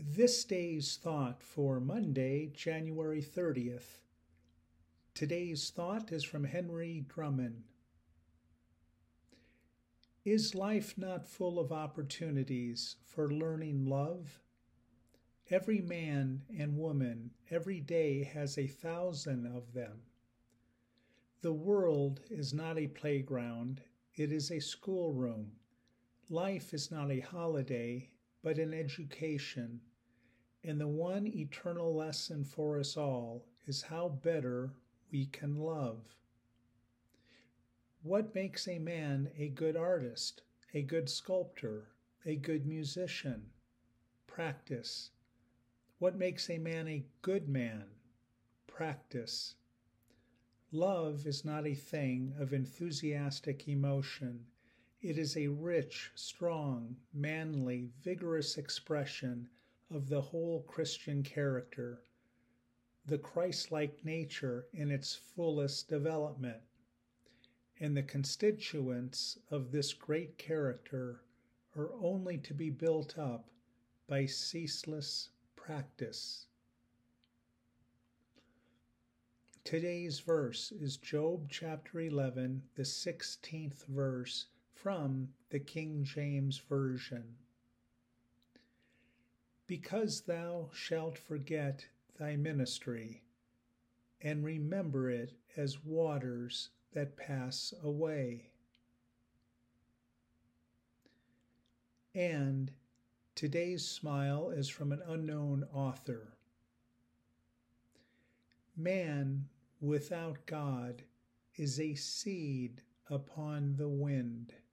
This day's thought for Monday, January 30th. Today's thought is from Henry Drummond. Is life not full of opportunities for learning love? Every man and woman every day has 1,000 of them. The world is not a playground, it is a schoolroom. Life is not a holiday, but an education. And the one eternal lesson for us all is how better we can love. What makes a man a good artist, a good sculptor, a good musician? Practice. What makes a man a good man? Practice. Love is not a thing of enthusiastic emotion. It is a rich, strong, manly, vigorous expression of the whole Christian character, the Christ-like nature in its fullest development. And the constituents of this great character are only to be built up by ceaseless practice. Today's verse is Job chapter 11, the 16th verse from the King James Version. Because thou shalt forget thy ministry, and remember it as waters that pass away. And today's smile is from an unknown author. Man without God is a seed upon the wind.